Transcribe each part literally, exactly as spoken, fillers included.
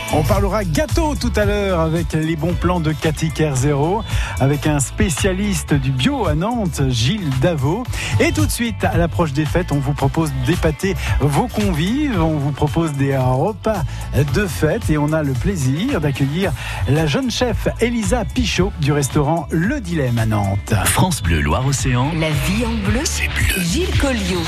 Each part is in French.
On parlera gâteau tout à l'heure avec les bons plans de Cathy Kerzero, avec un spécialiste du bio à Nantes, Gilles Davot. Et tout de suite, à l'approche des fêtes, on vous propose d'épater vos convives, on vous propose des repas de fête et on a le plaisir d'accueillir la jeune chef Elisa Pichot du restaurant Le Dilemme à Nantes. France Bleu Loire-Océan. La vie en bleu, c'est bleu. Gilles Colliot.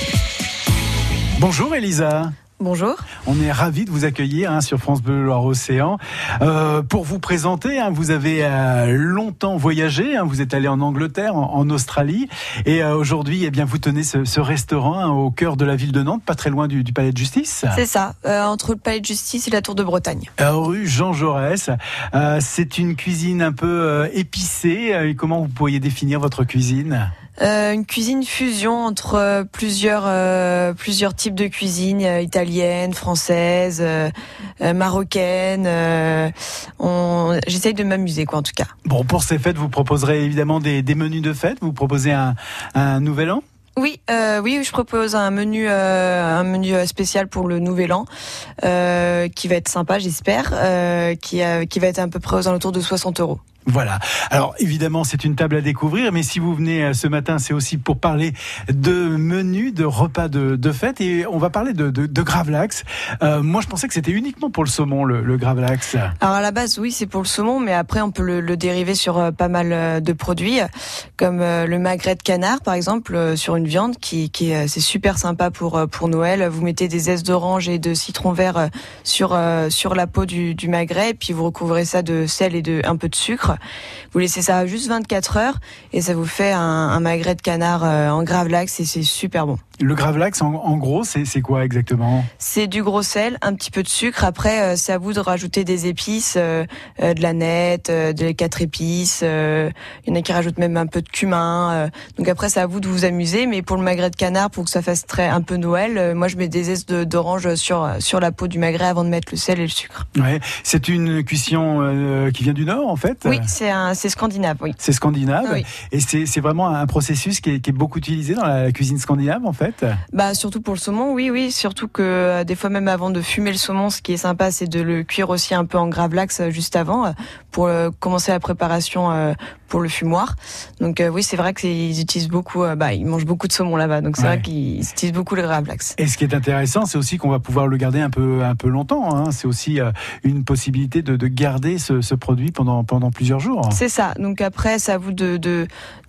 Bonjour Elisa. Bonjour. On est ravis de vous accueillir hein, sur France Bleu Loire-Océan. Euh, pour vous présenter, hein, vous avez euh, longtemps voyagé, hein, vous êtes allé en Angleterre, en, en Australie, et euh, aujourd'hui, eh bien, vous tenez ce, ce restaurant hein, au cœur de la ville de Nantes, pas très loin du, du Palais de Justice. C'est ça, euh, entre le Palais de Justice et la Tour de Bretagne. Euh, rue Jean Jaurès. Euh, c'est une cuisine un peu euh, épicée. Euh, comment vous pourriez définir votre cuisine ? Euh, une cuisine fusion entre euh, plusieurs euh, plusieurs types de cuisine, euh, italienne, française, euh, euh, marocaine. Euh, on... J'essaye de m'amuser, quoi, en tout cas. Bon, pour ces fêtes, vous proposerez évidemment des, des menus de fête. Vous proposez un, un nouvel an ? Oui, euh, oui, je propose un menu, euh, un menu spécial pour le Nouvel An, euh, qui va être sympa, j'espère, euh, qui, euh, qui va être à peu près aux alentours de soixante euros. Voilà. Alors évidemment, c'est une table à découvrir, mais si vous venez ce matin, c'est aussi pour parler de menus, de repas de, de fête, et on va parler de, de, de gravlax. Euh, moi, je pensais que c'était uniquement pour le saumon, le, le gravlax. Alors à la base, oui, c'est pour le saumon, mais après on peut le, le dériver sur euh, pas mal euh, de produits, comme euh, le magret de canard, par exemple, euh, sur une viande qui, qui est, c'est super sympa pour euh, pour Noël. Vous mettez des zestes d'orange et de citron vert euh, sur euh, sur la peau du, du magret, et puis vous recouvrez ça de sel et de un peu de sucre. Vous laissez ça juste vingt-quatre heures et ça vous fait un, un magret de canard en gravlax et c'est super bon. Le gravlax, en, en gros, c'est, c'est quoi exactement ? C'est du gros sel, un petit peu de sucre. Après, euh, c'est à vous de rajouter des épices, euh, euh, de la nette, euh, de quatre épices. Euh, il y en a qui rajoutent même un peu de cumin. Euh, donc après, c'est à vous de vous amuser. Mais pour le magret de canard, pour que ça fasse très un peu Noël, euh, moi je mets des zestes de, d'orange sur sur la peau du magret avant de mettre le sel et le sucre. Ouais, c'est une cuisson euh, qui vient du Nord, en fait ? Oui, c'est un, c'est scandinave, oui. C'est scandinave, oui. Et c'est, c'est vraiment un processus qui est, qui est beaucoup utilisé dans la cuisine scandinave, en fait. Bah surtout pour le saumon, oui, oui. Surtout que euh, des fois même avant de fumer le saumon, ce qui est sympa, c'est de le cuire aussi un peu en gravlax euh, juste avant euh, pour euh, commencer la préparation euh, pour le fumoir. Donc euh, oui, c'est vrai qu'ils utilisent beaucoup, euh, bah ils mangent beaucoup de saumon là-bas, donc c'est ouais. vrai qu'ils utilisent beaucoup le gravlax. Et ce qui est intéressant, c'est aussi qu'on va pouvoir le garder un peu un peu longtemps. Hein. C'est aussi euh, une possibilité de, de garder ce, ce produit pendant pendant plusieurs jours. C'est ça. Donc après, c'est à vous de de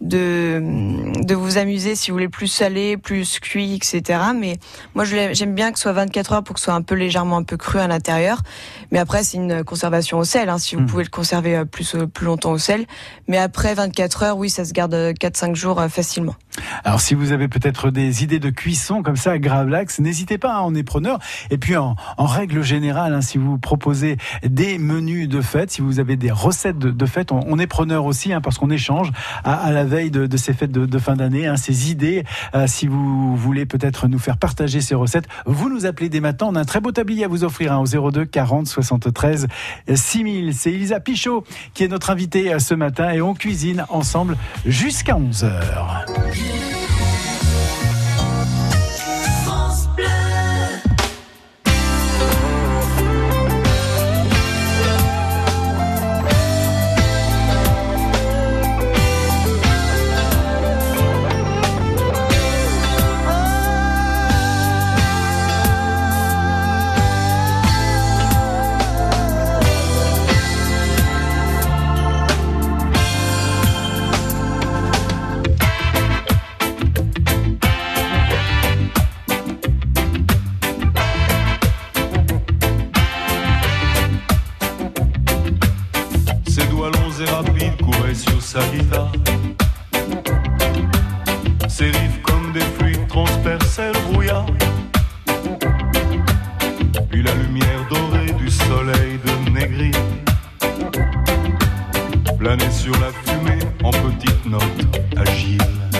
de de vous amuser si vous voulez plus salé, plus cuit, et cetera. Mais moi, je j'aime bien que ce soit vingt-quatre heures pour que ce soit un peu légèrement un peu cru à l'intérieur. Mais après, c'est une conservation au sel. Hein, si vous mmh. pouvez le conserver plus plus longtemps au sel. Mais après vingt-quatre heures, oui, ça se garde quatre cinq jours euh, facilement. Alors, si vous avez peut-être des idées de cuisson comme ça à gravlax, n'hésitez pas, hein, on est preneur. Et puis, en, en règle générale, hein, si vous proposez des menus de fête, si vous avez des recettes de, de fête, on, on est preneur aussi, hein, parce qu'on échange à, à la veille de, de ces fêtes de, de fin d'année, hein, ces idées. Euh, si vous voulez peut-être nous faire partager ces recettes, vous nous appelez dès maintenant. On a un très beau tablier à vous offrir, hein, au zéro deux quarante soixante-treize six mille. C'est Elisa Pichot qui est notre invitée ce matin et on cuisine ensemble jusqu'à onze heures. Sa guitare, ses rives comme des fluides transperçaient le brouillard, puis la lumière dorée du soleil de Négri planait sur la fumée en petites notes agiles.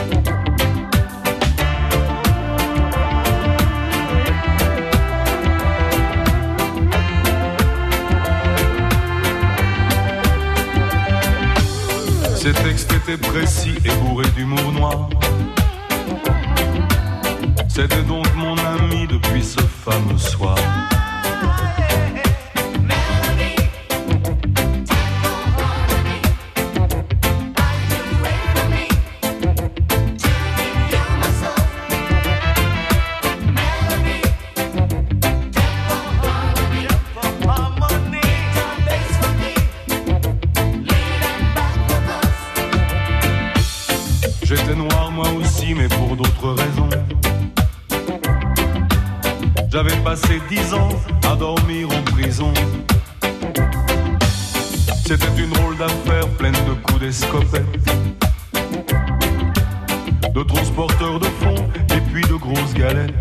Ces textes étaient précis et bourrés d'humour noir. C'était donc mon ami depuis ce fameux soir. passé dix ans à dormir en prison. C'était une drôle d'affaire pleine de coups d'escopette, de transporteurs de fonds et puis de grosses galettes.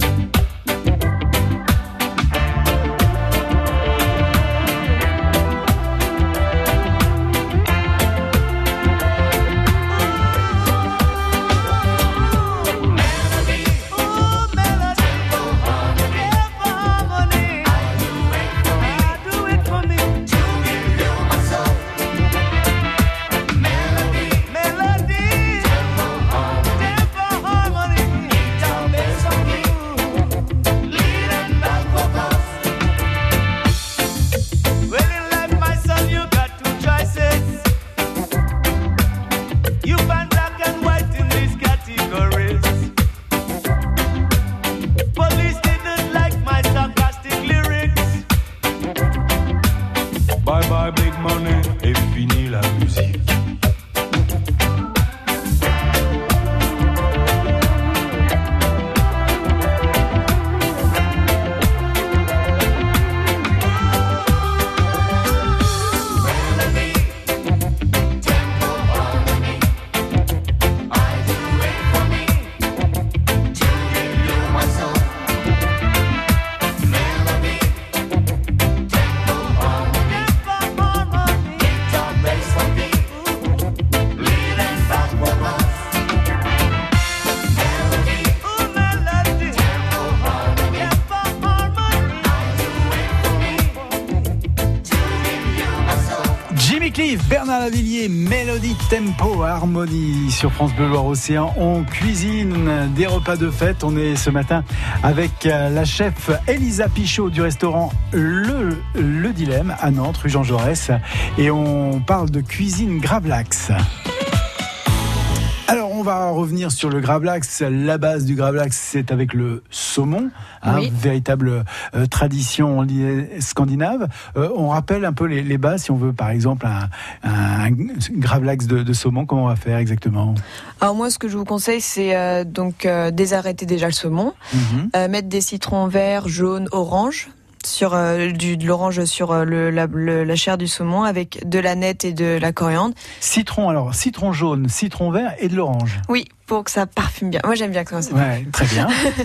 Bernard Lavilliers, Mélodie, Tempo, Harmonie sur France Bleu Loire-Océan. On cuisine des repas de fête. On est ce matin avec la chef Elisa Pichot du restaurant Le, Le Dilemme à Nantes, rue Jean Jaurès. Et on parle de cuisine gravlax. Alors, on va revenir sur le gravlax. La base du gravlax, c'est avec le saumon, hein, oui. Véritable euh, tradition scandinave. Euh, on rappelle un peu les, les bases, si on veut, par exemple, un, un, un gravlax de, de saumon. Comment on va faire exactement ? Alors moi, ce que je vous conseille, c'est euh, donc euh, désarrêter déjà le saumon, mm-hmm. euh, mettre des citrons verts, jaunes, oranges. Sur euh, du, de l'orange sur euh, le, la, le, la chair du saumon avec de la nette et de la coriandre. Citron, alors citron jaune, citron vert et de l'orange. Oui, pour que ça parfume bien. Moi j'aime bien comment ça ouais, très bien.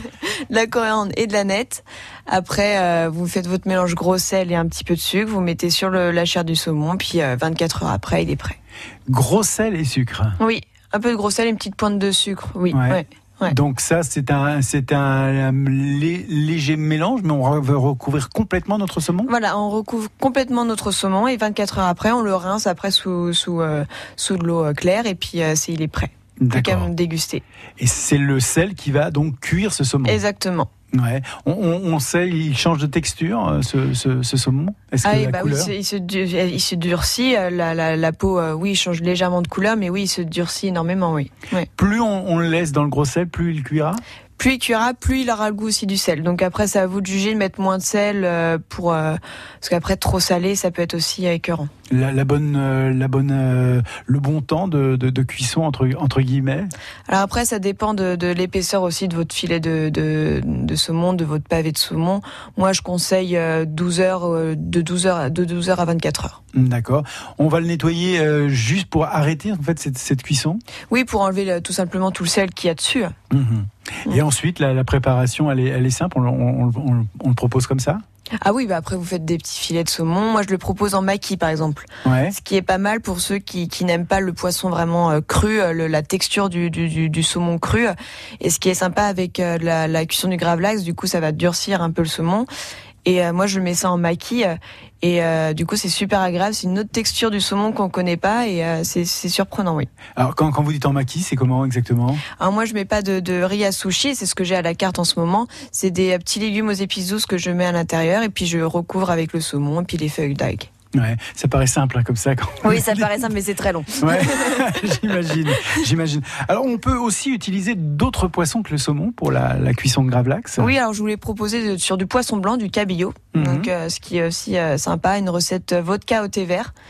De la coriandre et de la nette. Après, euh, vous faites votre mélange gros sel et un petit peu de sucre. Vous mettez sur le, la chair du saumon, puis euh, vingt-quatre heures après, il est prêt. Gros sel et sucre. Oui, un peu de gros sel et une petite pointe de sucre. Oui, ouais. ouais. Ouais. Donc ça, c'est un, c'est un, un lé, léger mélange, mais on va recouvrir complètement notre saumon. Voilà, on recouvre complètement notre saumon et vingt-quatre heures après, on le rince après sous sous euh, sous de l'eau claire et puis euh, c'est il est prêt. Plus qu'à me déguster. Et c'est le sel qui va donc cuire ce saumon. Exactement. Ouais. On, on, on sait, il change de texture, ce, ce, ce saumon. Est-ce ah que oui, la bah couleur... oui, il se, il, se, il se durcit. La, la, la peau, euh, oui, change légèrement de couleur, mais oui, il se durcit énormément, oui. Ouais. Plus on, on le laisse dans le gros sel, plus il cuira. Plus il cuira, plus il aura le goût aussi du sel. Donc après, c'est à vous de juger, de mettre moins de sel euh, pour euh, parce qu'après trop salé, ça peut être aussi écœurant. La, la bonne, euh, la bonne, euh, le bon temps de, de, de cuisson entre entre guillemets. Alors après, ça dépend de, de l'épaisseur aussi de votre filet de, de, de saumon, de votre pavé de saumon. Moi, je conseille douze heures, de douze heures, de douze heures à vingt-quatre heures. D'accord. On va le nettoyer euh, juste pour arrêter en fait cette, cette cuisson. Oui, pour enlever tout simplement tout le sel qu'il y a dessus. Mmh. Et mmh. ensuite, la, la préparation, elle est, elle est simple. On, on, on, on le propose comme ça. Ah oui, bah après vous faites des petits filets de saumon. Moi, je le propose en maquis, par exemple. Ouais. Ce qui est pas mal pour ceux qui, qui n'aiment pas le poisson vraiment euh, cru, le, la texture du, du, du saumon cru. Et ce qui est sympa avec euh, la, la cuisson du gravlax, du coup, ça va durcir un peu le saumon. Et euh, moi, je mets ça en maquis. Euh, et euh, du coup, c'est super agréable. C'est une autre texture du saumon qu'on connaît pas. Et euh, c'est, c'est surprenant, oui. Alors, quand, quand vous dites en maquis, c'est comment exactement ? Alors moi, je mets pas de, de riz à sushi. C'est ce que j'ai à la carte en ce moment. C'est des petits légumes aux épices douces que je mets à l'intérieur. Et puis, je recouvre avec le saumon et puis les feuilles d'ail. Ouais, ça paraît simple hein, comme ça. Quand oui, ça paraît simple, mais c'est très long. Ouais, j'imagine, j'imagine. Alors, on peut aussi utiliser d'autres poissons que le saumon pour la, la cuisson de gravlax. Oui, alors je voulais proposer de, sur du poisson blanc, du cabillaud. Mm-hmm. Donc, euh, ce qui est aussi euh, sympa, une recette vodka au thé vert.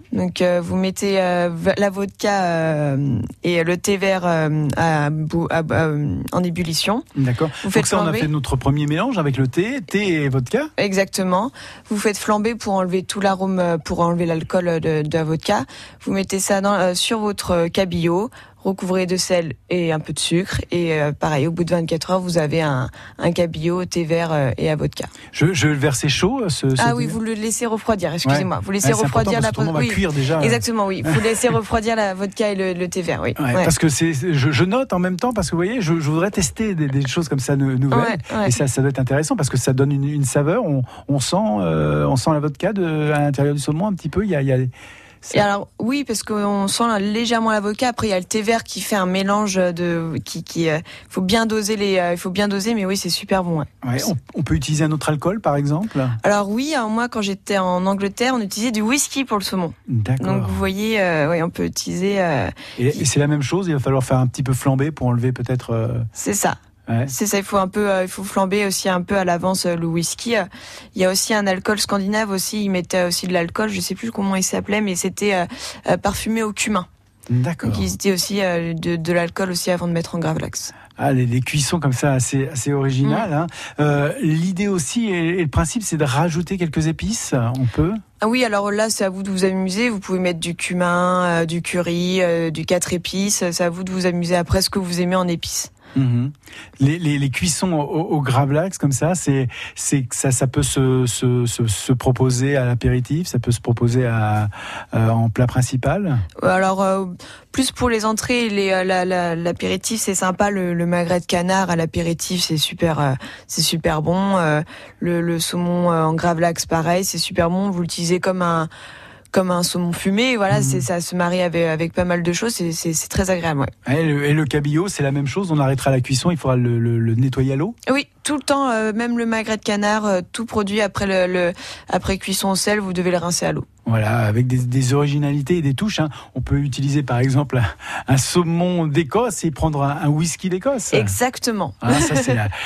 Donc euh, vous mettez euh, la vodka euh, et le thé vert euh, à, à, à, en ébullition. D'accord. Vous faites Donc ça, flamber. On a fait notre premier mélange avec le thé, thé et vodka. Exactement. Vous faites flamber pour enlever tout l'arôme, pour enlever l'alcool de, de la vodka. Vous mettez ça dans, euh, sur votre cabillaud. Recouvrez de sel et un peu de sucre. Et euh, pareil, au bout de vingt-quatre heures, vous avez un, un cabillaud, thé vert euh, et à vodka. Je, je le versais chaud ce, ce Ah oui, thé vous le laissez refroidir, excusez-moi. Ouais. Vous laissez ah, refroidir la vodka. On va oui. cuire déjà. Exactement, oui. Vous laissez refroidir la vodka et le, le thé vert, oui. Ouais, Ouais. Parce que c'est, je, je note en même temps, parce que vous voyez, je, je voudrais tester des, des choses comme ça nouvelles. Ouais, ouais. Et ça, ça doit être intéressant parce que ça donne une, une saveur. On, on, sent, euh, on sent la vodka de, à l'intérieur du saumon un petit peu. Il y a, il y a Et alors oui, parce qu'on sent légèrement la vodka. Après il y a le thé vert qui fait un mélange de qui qui euh, faut bien doser les euh, il faut bien doser, mais oui c'est super bon. Ouais. Ouais, on, on peut utiliser un autre alcool par exemple. Alors oui, alors moi quand j'étais en Angleterre, on utilisait du whisky pour le saumon. D'accord. Donc vous voyez, euh, ouais, on peut utiliser. Euh, et, et c'est la même chose. Il va falloir faire un petit peu flamber pour enlever peut-être. Euh... C'est ça. Ouais. C'est ça, il faut un peu, euh, il faut flamber aussi un peu à l'avance euh, le whisky. Il y a aussi un alcool scandinave aussi, ils mettaient aussi de l'alcool, je sais plus comment il s'appelait, mais c'était euh, euh, parfumé au cumin. D'accord. Donc ils étaient aussi euh, de, de l'alcool aussi avant de mettre en gravlax. Ah, les, les cuissons comme ça, assez, assez originales. Mmh. Hein. Euh, l'idée aussi et, et le principe, c'est de rajouter quelques épices. On peut. Ah oui, alors là, c'est à vous de vous amuser. Vous pouvez mettre du cumin, euh, du curry, euh, du quatre épices. C'est à vous de vous amuser après ce que vous aimez en épices. Mmh. Les, les, les cuissons au, au gravlax comme ça, c'est, c'est ça, ça peut se, se, se, se proposer à l'apéritif, ça peut se proposer à, euh, en plat principal. Alors euh, plus pour les entrées, les, la, la, l'apéritif c'est sympa. Le, le magret de canard à l'apéritif c'est super, euh, c'est super bon. Euh, le, le saumon euh, en gravlax pareil, c'est super bon. Vous l'utilisez comme un comme un saumon fumé, voilà, mmh. c'est, ça se marie avec, avec pas mal de choses, c'est, c'est, c'est très agréable. Ouais. Et, le, et le cabillaud, c'est la même chose, on arrêtera la cuisson, il faudra le, le, le nettoyer à l'eau ? Oui, tout le temps, euh, même le magret de canard, euh, tout produit après, le, le, après cuisson au sel, vous devez le rincer à l'eau. Voilà, avec des, des originalités et des touches. Hein. On peut utiliser par exemple un, un saumon d'Écosse et prendre un, un whisky d'Écosse. Exactement. Ah, ça c'est la,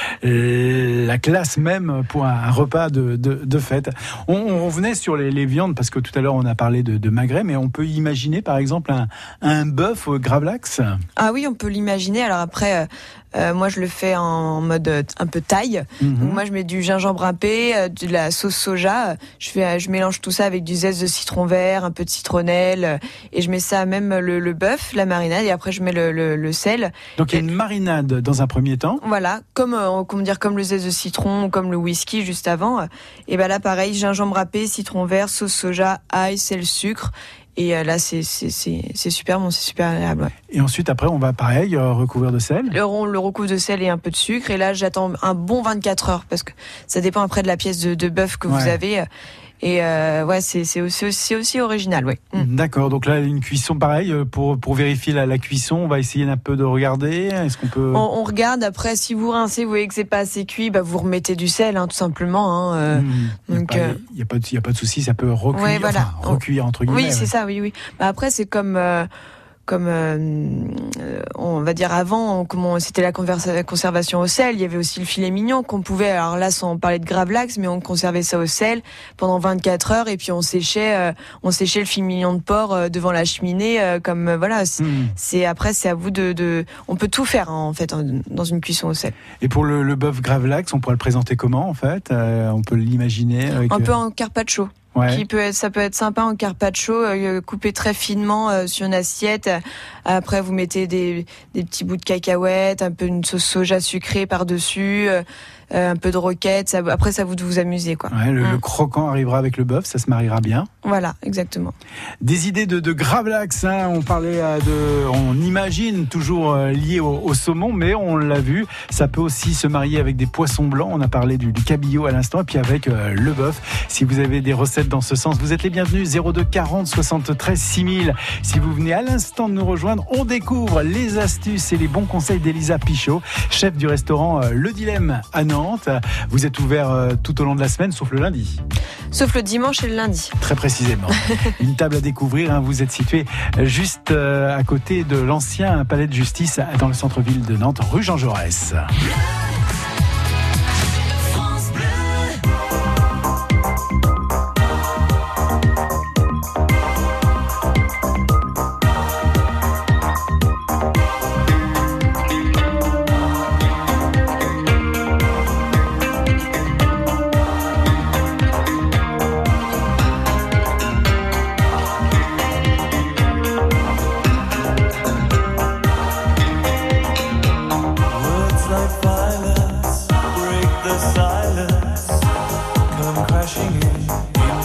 la classe même pour un, un repas de, de, de fête. On, on revenait sur les, les viandes parce que tout à l'heure on a parlé de, de magret, mais on peut imaginer par exemple un, un bœuf au gravlax. Ah oui, on peut l'imaginer. Alors après. Euh, Euh, moi, je le fais en mode euh, un peu thaï. Mmh. Donc moi, je mets du gingembre râpé, euh, de la sauce soja. Je fais, je mélange tout ça avec du zeste de citron vert, un peu de citronnelle, euh, et je mets ça même le, le bœuf, la marinade, et après je mets le, le, le sel. Donc il y a une marinade dans un premier temps. Voilà, comme euh, comment dire, comme le zeste de citron, comme le whisky juste avant. Et ben là, pareil, gingembre râpé, citron vert, sauce soja, ail, sel, sucre. Et là, c'est, c'est, c'est, c'est super bon, c'est super agréable. Ouais. Et ensuite, après, on va pareil, euh, recouvrir de sel. Le, on le recouvre de sel et un peu de sucre. Et là, j'attends un bon vingt-quatre heures parce que ça dépend après de la pièce de, de bœuf que ouais. vous avez. Et euh, ouais, c'est, c'est, aussi, c'est aussi original, oui. Mmh. D'accord. Donc là, une cuisson pareil pour pour vérifier la, la cuisson. On va essayer un peu de regarder. Est-ce qu'on peut On, on regarde. Après, si vous rincez, vous voyez que c'est pas assez cuit, bah vous remettez du sel, hein, tout simplement. Hein, euh, mmh. Donc, il y a pas, il y a pas de, il y a pas de souci. Ça peut recuire, ouais, voilà. enfin, recuire entre guillemets. Oui, c'est ouais. ça. Oui, oui. Bah après, c'est comme. Euh, Comme euh, on va dire avant, comment c'était la conversa- conservation au sel. Il y avait aussi le filet mignon qu'on pouvait. Alors là, sans parler de gravlax, mais on conservait ça au sel pendant vingt-quatre heures et puis on séchait, euh, on séchait le filet mignon de porc euh, devant la cheminée. Euh, comme euh, voilà, c'est, mmh. c'est après c'est à vous de, de. On peut tout faire hein, en fait en, dans une cuisson au sel. Et pour le, le bœuf gravlax, on pourrait le présenter comment en fait euh, On peut l'imaginer avec... un peu en carpaccio. Ouais. Qui peut être, ça peut être sympa en carpaccio, euh, coupé très finement euh, sur une assiette. Après, vous mettez des, des petits bouts de cacahuètes, un peu une sauce soja sucrée par-dessus, euh, un peu de roquette. Ça, après, ça vous de vous amuser, quoi. Ouais, le, mmh. le croquant arrivera avec le bœuf, ça se mariera bien. Voilà, exactement. Des idées de, de gravlax, hein. On parlait de, on imagine toujours euh, lié au, au saumon, mais on l'a vu, ça peut aussi se marier avec des poissons blancs. On a parlé du, du cabillaud à l'instant, et puis avec euh, le bœuf. Si vous avez des recettes dans ce sens, vous êtes les bienvenus. zéro deux quarante soixante-treize six mille. Si vous venez à l'instant de nous rejoindre, on découvre les astuces et les bons conseils d'Elisa Pichot, chef du restaurant euh, Le Dilemme à Nantes. Vous êtes ouvert euh, tout au long de la semaine, sauf le lundi. Sauf le dimanche et le lundi. Très précisément. Une table à découvrir. Hein. Vous êtes situé juste euh, à côté de l'ancien palais de justice dans le centre-ville de Nantes, rue Jean Jaurès.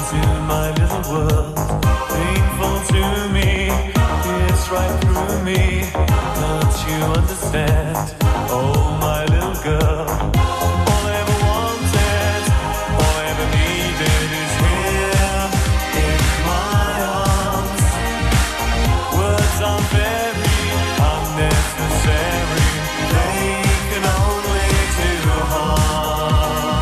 into my little world. Painful to me, it's right through me. Don't you understand? Oh, my little girl. All I ever wanted, all I ever needed is here in my arms. Words are very unnecessary. They can only do harm.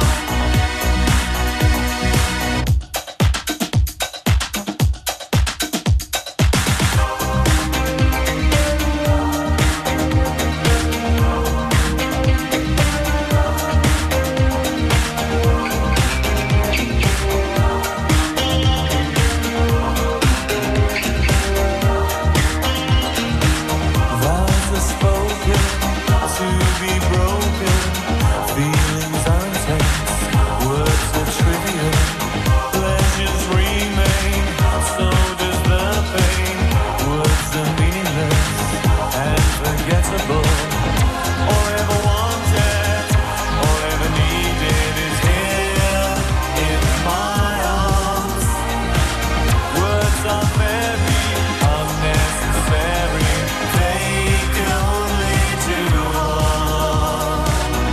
Vows are spoken to be broken. Feelings intense, words are trivial. Pleasures remain, so does the pain. Words are meaningless and forgettable. All I ever wanted, all I ever needed is here in my arms. Words are very unnecessary. They can only do harm.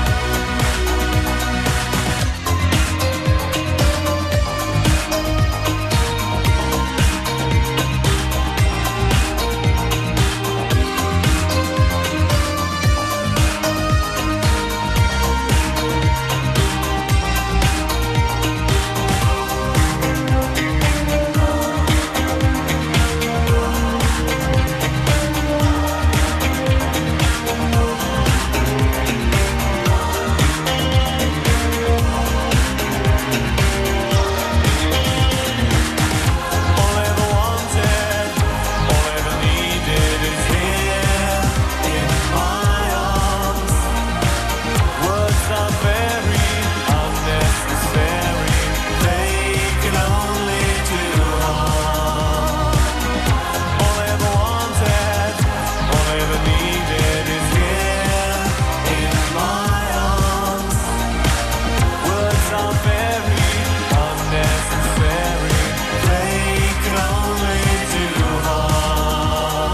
All I ever wanted, all I ever needed is here in my arms. Words are very unnecessary. They can only do harm. All I ever wanted, all I ever needed is here in my arms. Words are very unnecessary. They can only do harm.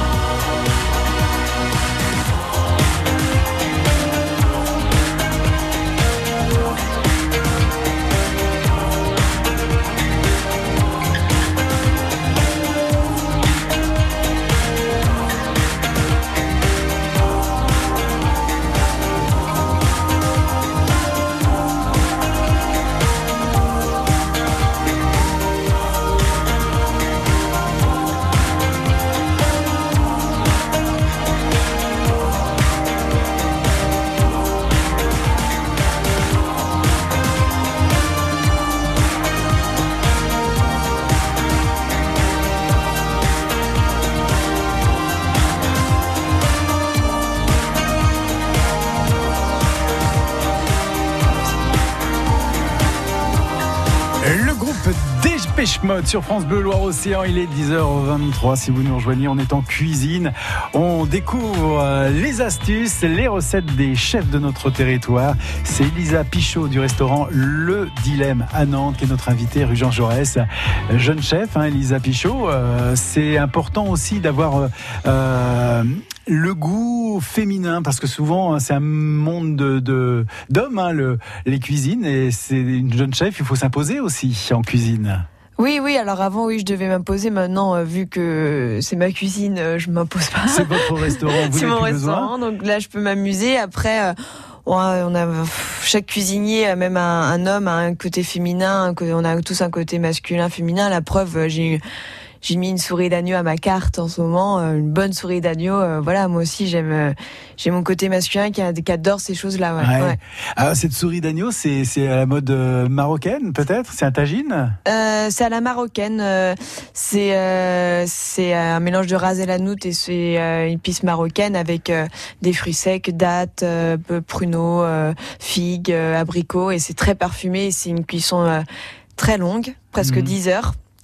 Le groupe Dépêche Mode sur France Bleu Loire-Océan, il est dix heures vingt-trois. Si vous nous rejoignez, on est en cuisine. On découvre euh, les astuces, les recettes des chefs de notre territoire. C'est Elisa Pichot du restaurant Le Dilemme à Nantes qui est notre invitée, rue Jean Jaurès. Jeune chef, hein, Elisa Pichot. Euh, c'est important aussi d'avoir euh, euh, le goût féminin, parce que souvent c'est un monde de, de, d'hommes, hein, le, les cuisines, et c'est une jeune chef, il faut s'imposer aussi en cuisine. Oui, oui, alors avant, oui, je devais m'imposer. Maintenant, euh, vu que c'est ma cuisine, euh, je m'impose pas. C'est votre restaurant, vous c'est n'avez mon plus restaurant, besoin. donc là, je peux m'amuser. Après, euh, on a, on a chaque cuisinier, même un, un homme, a un côté féminin, un côté, on a tous un côté masculin, féminin. La preuve, j'ai eu J'ai mis une souris d'agneau à ma carte en ce moment, une bonne souris d'agneau. Euh, voilà, moi aussi j'aime, j'ai mon côté masculin qui, qui adore ces choses-là. Ouais. Ouais. Ouais. Alors cette souris d'agneau, c'est c'est à la mode marocaine peut-être, c'est un tagine. Euh, c'est à la marocaine. Euh, c'est euh, c'est un mélange de ras el hanout et c'est euh, une épice marocaine avec euh, des fruits secs, dattes, euh, pruneaux, euh, figues, euh, abricots, et c'est très parfumé. Et c'est une cuisson euh, très longue, presque mmh. dix heures.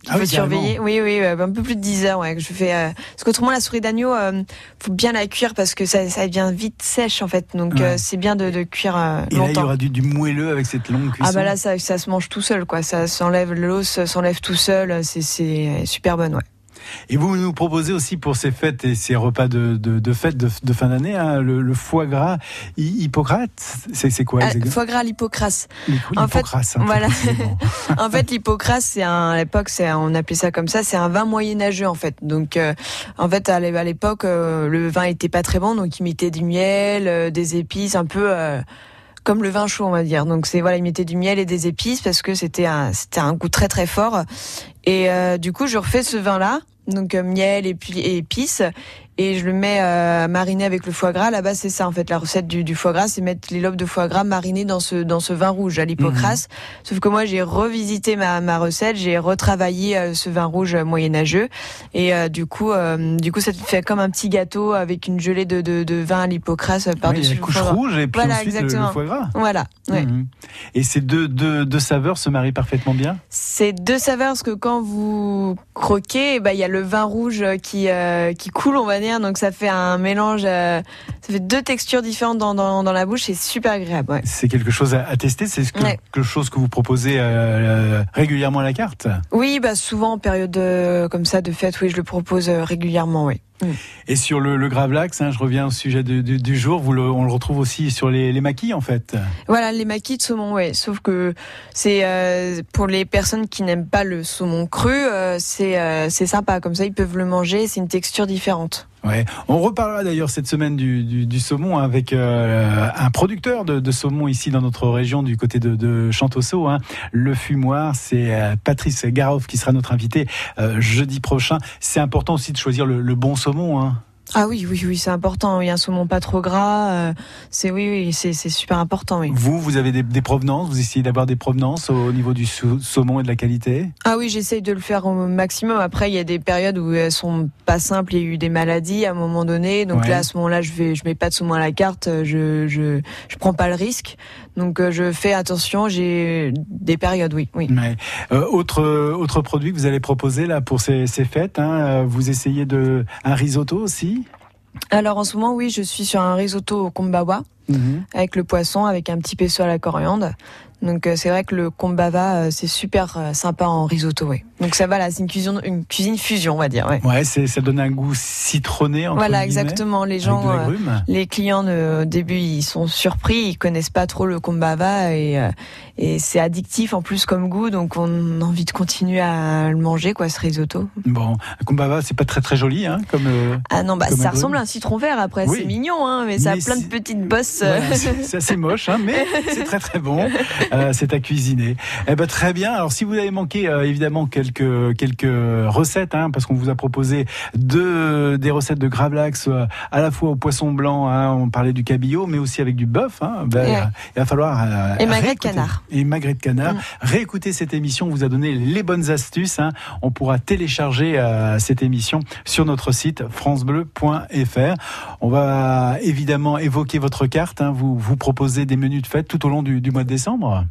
Ah faut oui, surveiller. carrément. Oui, oui, euh, un peu plus de dix heures. Ouais, que je fais. Euh, parce qu'autrement, la souris d'agneau, euh, faut bien la cuire parce que ça, ça devient vite sèche en fait. Donc Ouais. euh, c'est bien de, de cuire euh, Et là, il y longtemps. aura du, du moelleux avec cette longue cuisson. Ah bah là, ça, ça se mange tout seul, quoi. Ça s'enlève, l'os s'enlève tout seul. C'est, c'est super bonne, ouais. Et vous nous proposez aussi pour ces fêtes et ces repas de, de, de fêtes de, de fin d'année, hein, le, le foie gras Hi- Hippocrate. C'est, c'est quoi Ah, exactement? foie gras à l'hypocrase. L'hypo- en fait, Hippocrate, hein, voilà. plus précisément. En fait, l'hypocrase, c'est un, à l'époque, c'est, on appelait ça comme ça, c'est un vin moyenâgeux, en fait. Donc, euh, en fait, à l'é- à l'époque, euh, le vin était pas très bon, donc ils mettaient du miel, euh, des épices, un peu, euh, comme le vin chaud, on va dire. Donc, c'est, voilà, ils mettaient du miel et des épices parce que c'était un, c'était un goût très, très fort. Et, euh, du coup, je refais ce vin-là. Donc, euh, miel et puis, et épices. Et je le mets euh, mariner avec le foie gras. Là-bas, c'est ça, en fait. La recette du, du foie gras, c'est mettre les lobes de foie gras marinés dans ce, dans ce vin rouge à l'hypocrase. Mmh. Sauf que moi, j'ai revisité ma, ma recette. J'ai retravaillé euh, ce vin rouge moyenâgeux. Et euh, du coup, euh, du coup, ça fait comme un petit gâteau avec une gelée de, de, de vin à l'hypocrase par-dessus. Oui, le couche foie gras. rouge et puis Voilà, ensuite le, le foie gras. Voilà. Ouais. Mmh. Et ces deux, deux, deux saveurs se marient parfaitement bien. Ces deux saveurs, parce que quand vous croquez, bah, il y a le vin rouge qui, euh, qui coule, on va dire. Donc, ça fait un mélange, euh, ça fait deux textures différentes dans, dans, dans la bouche. C'est super agréable. Ouais. C'est quelque chose à, à tester. C'est ce que, Ouais. quelque chose que vous proposez euh, régulièrement à la carte. Oui, bah, souvent en période euh, comme ça de fête, oui, je le propose euh, régulièrement, oui. Mm. Et sur le, le gravlax, hein, je reviens au sujet du, du, du jour, vous le, on le retrouve aussi sur les, les maquis en fait. Voilà, les maquis de saumon, ouais. Sauf que c'est euh, pour les personnes qui n'aiment pas le saumon cru, euh, c'est euh, c'est sympa. Comme ça, ils peuvent le manger. C'est une texture différente. Ouais. On reparlera d'ailleurs cette semaine du, du, du saumon avec euh, un producteur de, de saumon ici dans notre région du côté de, de Chantosso, hein. Le Fumoir, c'est euh, Patrice Garoff qui sera notre invité euh, jeudi prochain. C'est important aussi de choisir le, le bon saumon, hein. Ah oui, oui, oui, c'est important. Il y a un saumon pas trop gras. Euh, c'est oui, oui, c'est c'est super important, oui. Vous, vous avez des, des provenances, vous essayez d'avoir des provenances au niveau du sau- saumon et de la qualité? Ah oui, j'essaye de le faire au maximum. Après, il y a des périodes où elles sont pas simples. Il y a eu des maladies à un moment donné. Donc Ouais. là, à ce moment-là, je vais, je mets pas de saumon à la carte. Je, je, je prends pas le risque. Donc euh, je fais attention. J'ai des périodes, oui, oui. Ouais. Euh, autre autre produit que vous allez proposer là pour ces, ces fêtes, hein, vous essayez de un risotto aussi? Alors en ce moment, oui, je suis sur un risotto au kombawa. Mmh. Avec le poisson, avec un petit pesto à la coriandre. Donc euh, c'est vrai que le kombava, euh, c'est super euh, sympa en risotto, oui. Donc ça va là, c'est une cuisine, une cuisine fusion, on va dire, ouais. Ouais, c'est, ça donne un goût citronné entre Voilà, guillemets, exactement. Les gens, euh, les clients euh, au début, ils sont surpris, ils connaissent pas trop le kombava et euh, et c'est addictif en plus comme goût, donc on a envie de continuer à le manger, quoi, ce risotto. Bon, le kombava, c'est pas très très joli, hein, comme. Euh, ah non, bah comme ça ressemble à un citron vert. Après, oui. C'est mignon, hein, mais ça mais a plein de petites bosses. Voilà, c'est, c'est assez moche, hein, mais c'est très très bon. Euh, c'est à cuisiner. Eh ben très bien. Alors si vous avez manqué euh, évidemment quelques quelques recettes, hein, parce qu'on vous a proposé deux des recettes de gravlax euh, à la fois au poisson blanc, hein, on parlait du cabillaud, mais aussi avec du bœuf. Hein, ben, ouais. Il va falloir euh, et magret de canard. Et magret de canard. Mmh. Réécoutez cette émission. On vous a donné les bonnes astuces. Hein. On pourra télécharger euh, cette émission sur notre site francebleu point f r. On va évidemment évoquer votre carte. Hein. Vous vous proposez des menus de fête tout au long du, du mois de décembre.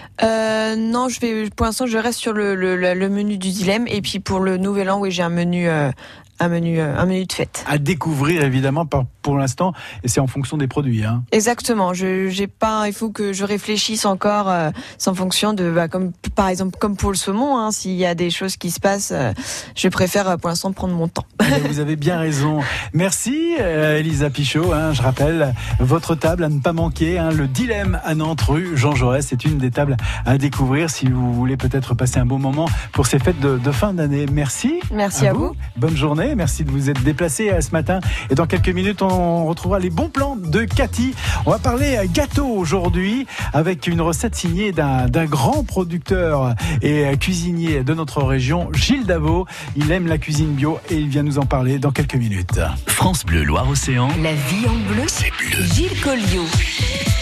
Euh, non, je vais, pour l'instant, je reste sur le, le, le menu du dilemme. Et puis pour le nouvel an, oui, j'ai un menu, euh, un menu, euh, un menu de fête. À découvrir évidemment par, pour l'instant, et c'est en fonction des produits. Hein. Exactement. Je, j'ai pas, il faut que je réfléchisse encore. Euh, c'est en fonction de, bah, comme par exemple, comme pour le saumon, hein, s'il y a des choses qui se passent, euh, je préfère euh, pour l'instant prendre mon temps. Vous avez bien raison. Merci, euh, Elisa Pichot. Hein, je rappelle votre table à ne pas manquer. Hein, le dilemme à Nantes, rue Jean Jaurès, c'est une des tables à découvrir si vous voulez peut-être passer un bon moment pour ces fêtes de, de fin d'année. Merci. Merci à, à vous. vous. Bonne journée. Merci de vous être déplacé ce matin. Et dans quelques minutes, on retrouvera les bons plans de Cathy. On va parler gâteau aujourd'hui avec une recette signée d'un, d'un grand producteur et cuisinier de notre région, Gilles Davot. Il aime la cuisine bio et il vient nous en parler dans quelques minutes. France Bleu Loire-Océan. La vie en bleu, c'est bleu. Gilles Colliot.